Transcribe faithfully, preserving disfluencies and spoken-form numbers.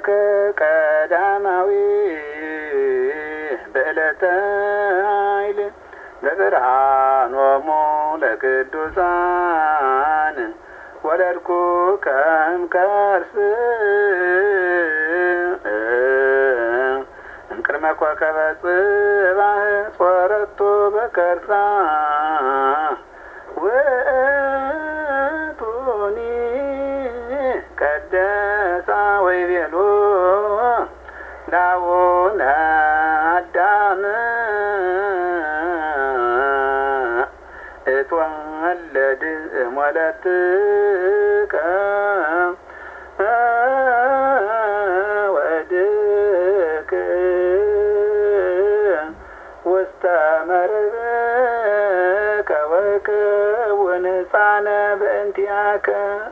ቀዳማዊ በዕለተ ኃይል በብርሃኖሙ ለቅዱሳን ወለድኩ ከእምከርስ እምቅድመ ኮከበ ጽባህ ጾረቶ በከርሳ ውእቱኒ ቀደሳ ወይቤሎ ላቡነ አዳም እትወለድ እምወለትየ